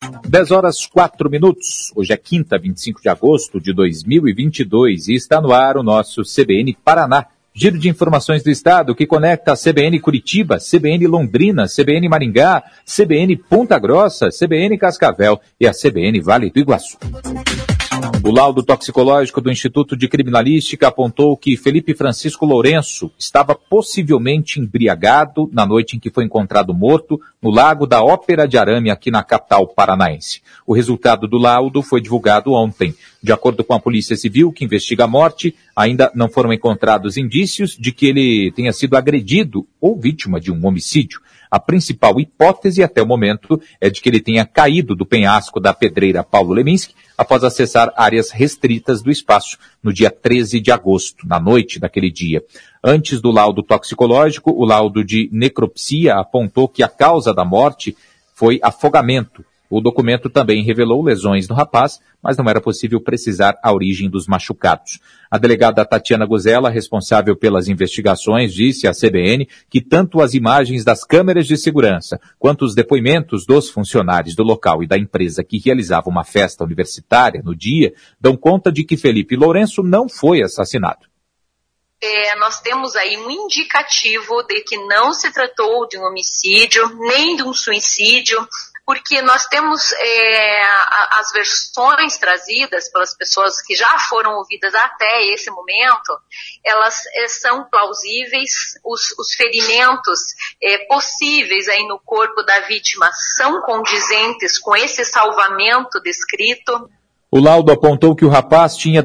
10h04. Hoje é quinta, 25 de agosto de 2022 e está no ar o nosso CBN Paraná. Giro de informações do estado que conecta a CBN Curitiba, CBN Londrina, CBN Maringá, CBN Ponta Grossa, CBN Cascavel e a CBN Vale do Iguaçu. O laudo toxicológico do Instituto de Criminalística apontou que Felipe Francisco Lourenço estava possivelmente embriagado na noite em que foi encontrado morto no Lago da Ópera de Arame, aqui na capital paranaense. O resultado do laudo foi divulgado ontem. De acordo com a Polícia Civil, que investiga a morte, ainda não foram encontrados indícios de que ele tenha sido agredido ou vítima de um homicídio. A principal hipótese até o momento é de que ele tenha caído do penhasco da pedreira Paulo Leminski após acessar áreas restritas do espaço no dia 13 de agosto, na noite daquele dia. Antes do laudo toxicológico, o laudo de necropsia apontou que a causa da morte foi afogamento. O documento também revelou lesões no rapaz, mas não era possível precisar a origem dos machucados. A delegada Tatiana Guzella, responsável pelas investigações, disse à CBN que tanto as imagens das câmeras de segurança quanto os depoimentos dos funcionários do local e da empresa que realizava uma festa universitária no dia dão conta de que Felipe Lourenço não foi assassinado. Nós temos aí um indicativo de que não se tratou de um homicídio, nem de um suicídio, porque nós temos as versões trazidas pelas pessoas que já foram ouvidas até esse momento, elas são plausíveis, os ferimentos possíveis aí no corpo da vítima são condizentes com esse salvamento descrito. O laudo apontou que o rapaz tinha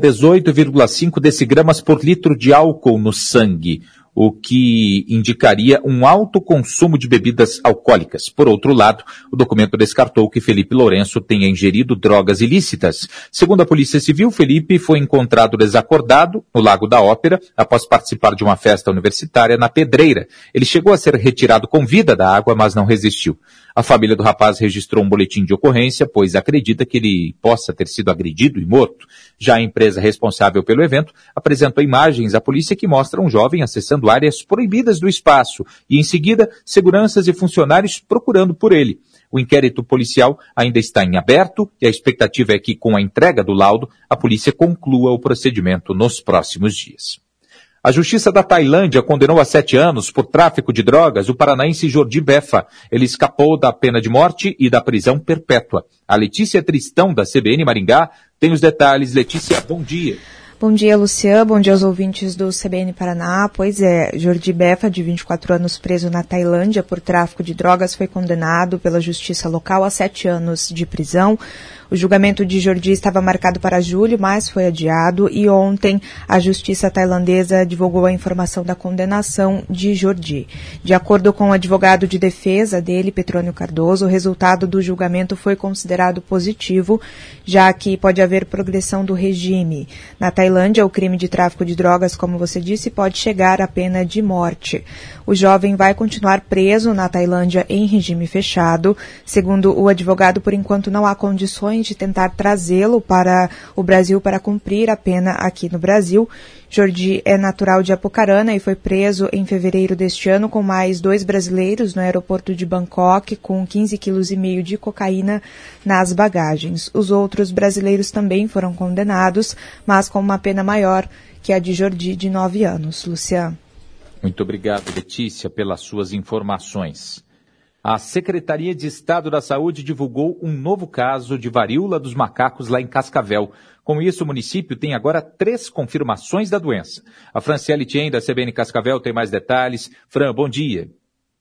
18,5 decigramas por litro de álcool no sangue, o que indicaria um alto consumo de bebidas alcoólicas. Por outro lado, o documento descartou que Felipe Lourenço tenha ingerido drogas ilícitas. Segundo a Polícia Civil, Felipe foi encontrado desacordado no Lago da Ópera após participar de uma festa universitária na Pedreira. Ele chegou a ser retirado com vida da água, mas não resistiu. A família do rapaz registrou um boletim de ocorrência, pois acredita que ele possa ter sido agredido e morto. Já a empresa responsável pelo evento apresentou imagens à polícia que mostram um jovem acessando áreas proibidas do espaço e, em seguida, seguranças e funcionários procurando por ele. O inquérito policial ainda está em aberto e a expectativa é que, com a entrega do laudo, a polícia conclua o procedimento nos próximos dias. A Justiça da Tailândia condenou a 7 anos por tráfico de drogas o paranaense Jordi Befa. Ele escapou da pena de morte e da prisão perpétua. A Letícia Tristão, da CBN Maringá, tem os detalhes. Letícia, bom dia. Bom dia, Luciano. Bom dia aos ouvintes do CBN Paraná. Pois é, Jordi Befa, de 24 anos, preso na Tailândia por tráfico de drogas, foi condenado pela justiça local a 7 anos de prisão. O julgamento de Jordi estava marcado para julho, mas foi adiado e ontem a justiça tailandesa divulgou a informação da condenação de Jordi. De acordo com o advogado de defesa dele, Petrônio Cardoso, o resultado do julgamento foi considerado positivo, já que pode haver progressão do regime. Na Tailândia, o crime de tráfico de drogas, como você disse, pode chegar à pena de morte. O jovem vai continuar preso na Tailândia em regime fechado. Segundo o advogado, por enquanto não há condições de tentar trazê-lo para o Brasil para cumprir a pena aqui no Brasil. Jordi é natural de Apucarana e foi preso em fevereiro deste ano com mais 2 brasileiros no aeroporto de Bangkok, com 15,5 kg de cocaína nas bagagens. Os outros brasileiros também foram condenados, mas com uma pena maior que a de Jordi, de 9 anos. Luciano. Muito obrigado, Letícia, pelas suas informações. A Secretaria de Estado da Saúde divulgou um novo caso de varíola dos macacos lá em Cascavel. Com isso, o município tem agora 3 confirmações da doença. A Franciele Tien, da CBN Cascavel, tem mais detalhes. Fran, bom dia.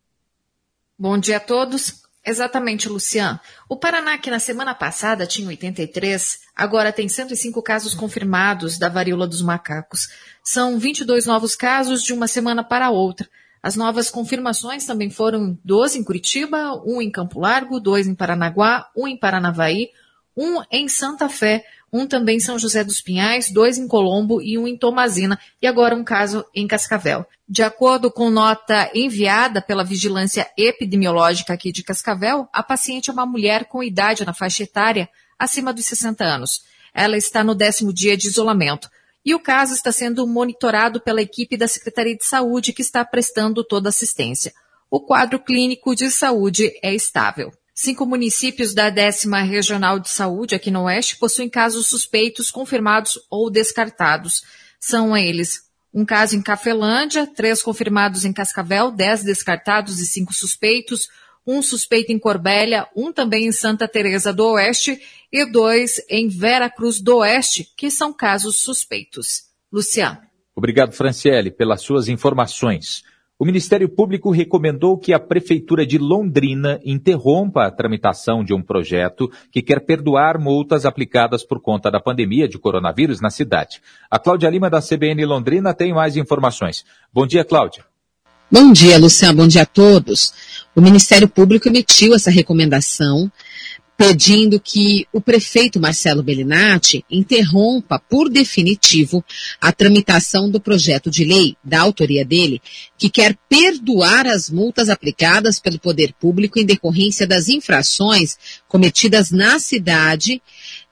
Bom dia a todos. Exatamente, Luciano. O Paraná, que na semana passada tinha 83, agora tem 105 casos confirmados da varíola dos macacos. São 22 novos casos de uma semana para outra. As novas confirmações também foram 12 em Curitiba, 1 em Campo Largo, 2 em Paranaguá, 1 em Paranavaí, 1 em Santa Fé, 1 também em São José dos Pinhais, 2 em Colombo e 1 em Tomazina, e agora um caso em Cascavel. De acordo com nota enviada pela Vigilância Epidemiológica aqui de Cascavel, a paciente é uma mulher com idade na faixa etária acima dos 60 anos. Ela está no 10º dia de isolamento. E o caso está sendo monitorado pela equipe da Secretaria de Saúde, que está prestando toda a assistência. O quadro clínico de saúde é estável. 5 municípios da 10ª Regional de Saúde, aqui no Oeste, possuem casos suspeitos, confirmados ou descartados. São eles: um caso em Cafelândia, 3 confirmados em Cascavel, 10 descartados e 5 suspeitos, um suspeito em Corbélia, um também em Santa Teresa do Oeste e 2 em Vera Cruz do Oeste, que são casos suspeitos. Luciano. Obrigado, Franciele, pelas suas informações. O Ministério Público recomendou que a Prefeitura de Londrina interrompa a tramitação de um projeto que quer perdoar multas aplicadas por conta da pandemia de coronavírus na cidade. A Cláudia Lima, da CBN Londrina, tem mais informações. Bom dia, Cláudia. Bom dia, Luciano. Bom dia a todos. O Ministério Público emitiu essa recomendação pedindo que o prefeito Marcelo Bellinati interrompa por definitivo a tramitação do projeto de lei da autoria dele, que quer perdoar as multas aplicadas pelo poder público em decorrência das infrações cometidas na cidade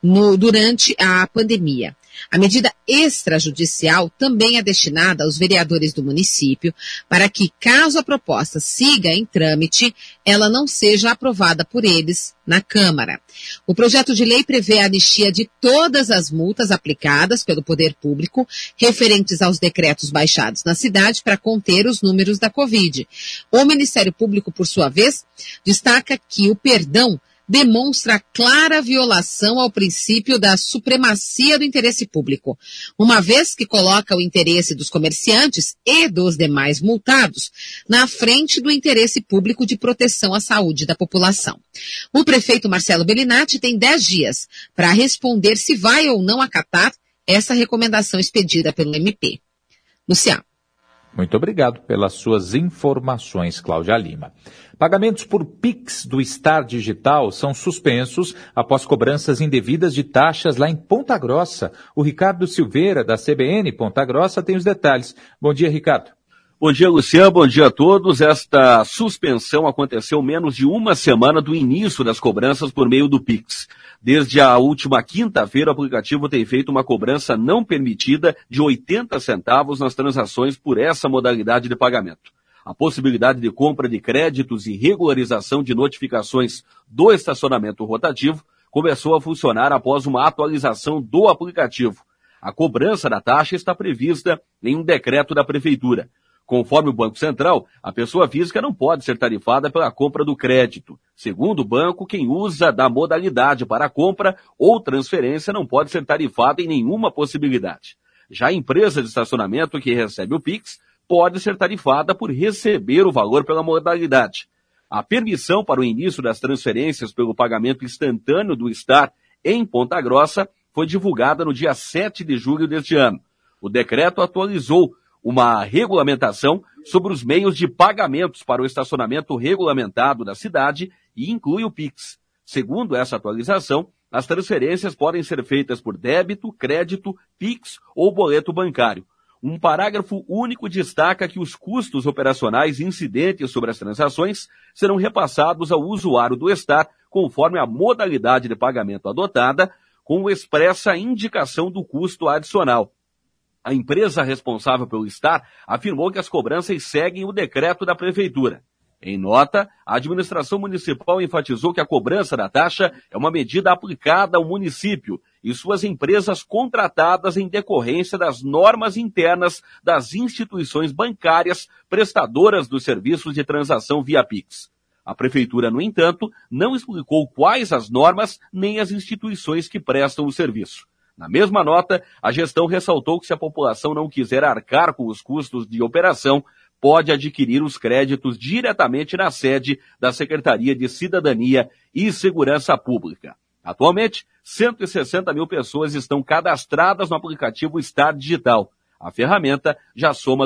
durante a pandemia. A medida extrajudicial também é destinada aos vereadores do município para que, caso a proposta siga em trâmite, ela não seja aprovada por eles na Câmara. O projeto de lei prevê a anistia de todas as multas aplicadas pelo poder público referentes aos decretos baixados na cidade para conter os números da Covid. O Ministério Público, por sua vez, destaca que o perdão demonstra clara violação ao princípio da supremacia do interesse público, uma vez que coloca o interesse dos comerciantes e dos demais multados na frente do interesse público de proteção à saúde da população. O prefeito Marcelo Bellinati tem 10 dias para responder se vai ou não acatar essa recomendação expedida pelo MP. Luciano. Muito obrigado pelas suas informações, Cláudia Lima. Pagamentos por Pix do Star Digital são suspensos após cobranças indevidas de taxas lá em Ponta Grossa. O Ricardo Silveira, da CBN Ponta Grossa, tem os detalhes. Bom dia, Ricardo. Bom dia, Luciano. Bom dia a todos. Esta suspensão aconteceu menos de uma semana do início das cobranças por meio do Pix. Desde a última quinta-feira, o aplicativo tem feito uma cobrança não permitida de 80 centavos nas transações por essa modalidade de pagamento. A possibilidade de compra de créditos e regularização de notificações do estacionamento rotativo começou a funcionar após uma atualização do aplicativo. A cobrança da taxa está prevista em um decreto da Prefeitura. Conforme o Banco Central, a pessoa física não pode ser tarifada pela compra do crédito. Segundo o banco, quem usa da modalidade para a compra ou transferência não pode ser tarifado em nenhuma possibilidade. Já a empresa de estacionamento que recebe o Pix pode ser tarifada por receber o valor pela modalidade. A permissão para o início das transferências pelo pagamento instantâneo do Star em Ponta Grossa foi divulgada no dia 7 de julho deste ano. O decreto atualizou uma regulamentação sobre os meios de pagamentos para o estacionamento regulamentado da cidade e inclui o Pix. Segundo essa atualização, as transferências podem ser feitas por débito, crédito, Pix ou boleto bancário. Um parágrafo único destaca que os custos operacionais incidentes sobre as transações serão repassados ao usuário do Star conforme a modalidade de pagamento adotada, com expressa indicação do custo adicional. A empresa responsável pelo Star afirmou que as cobranças seguem o decreto da Prefeitura. Em nota, a administração municipal enfatizou que a cobrança da taxa é uma medida aplicada ao município e suas empresas contratadas em decorrência das normas internas das instituições bancárias prestadoras dos serviços de transação via Pix. A Prefeitura, no entanto, não explicou quais as normas nem as instituições que prestam o serviço. Na mesma nota, a gestão ressaltou que se a população não quiser arcar com os custos de operação, pode adquirir os créditos diretamente na sede da Secretaria de Cidadania e Segurança Pública. Atualmente, 160 mil pessoas estão cadastradas no aplicativo Star Digital. A ferramenta já soma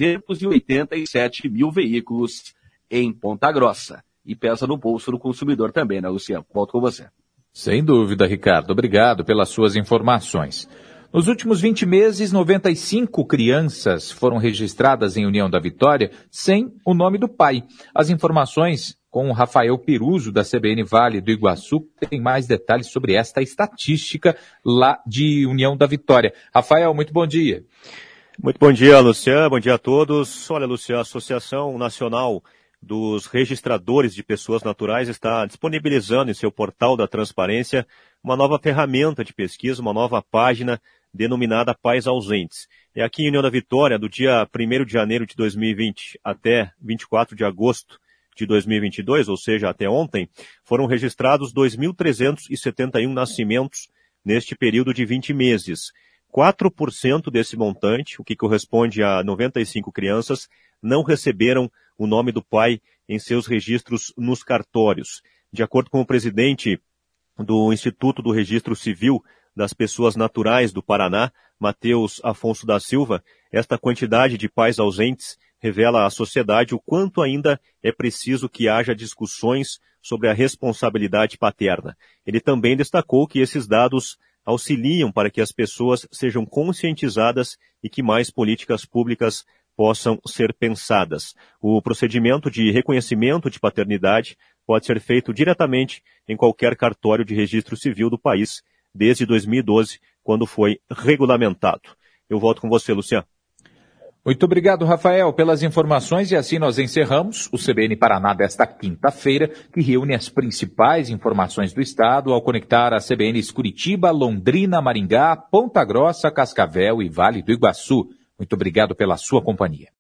287 mil veículos em Ponta Grossa. E pesa no bolso do consumidor também, né, Luciano? Volto com você. Sem dúvida, Ricardo. Obrigado pelas suas informações. Nos últimos 20 meses, 95 crianças foram registradas em União da Vitória sem o nome do pai. As informações com o Rafael Peruso, da CBN Vale do Iguaçu, tem mais detalhes sobre esta estatística lá de União da Vitória. Rafael, muito bom dia. Muito bom dia, Luciano. Bom dia a todos. Olha, Luciano, a Associação Nacional dos registradores de pessoas naturais está disponibilizando em seu portal da transparência uma nova ferramenta de pesquisa, uma nova página denominada Pais Ausentes. É aqui em União da Vitória, do dia 1º de janeiro de 2020 até 24 de agosto de 2022, ou seja, até ontem, foram registrados 2.371 nascimentos neste período de 20 meses. 4% desse montante, o que corresponde a 95 crianças, não receberam o nome do pai em seus registros nos cartórios. De acordo com o presidente do Instituto do Registro Civil das Pessoas Naturais do Paraná, Matheus Afonso da Silva, esta quantidade de pais ausentes revela à sociedade o quanto ainda é preciso que haja discussões sobre a responsabilidade paterna. Ele também destacou que esses dados auxiliam para que as pessoas sejam conscientizadas e que mais políticas públicas possam ser pensadas. O procedimento de reconhecimento de paternidade pode ser feito diretamente em qualquer cartório de registro civil do país, desde 2012, quando foi regulamentado. Eu volto com você, Luciano. Muito obrigado, Rafael, pelas informações, e assim nós encerramos o CBN Paraná desta quinta-feira, que reúne as principais informações do estado ao conectar a CBNs Curitiba, Londrina, Maringá, Ponta Grossa, Cascavel e Vale do Iguaçu. Muito obrigado pela sua companhia.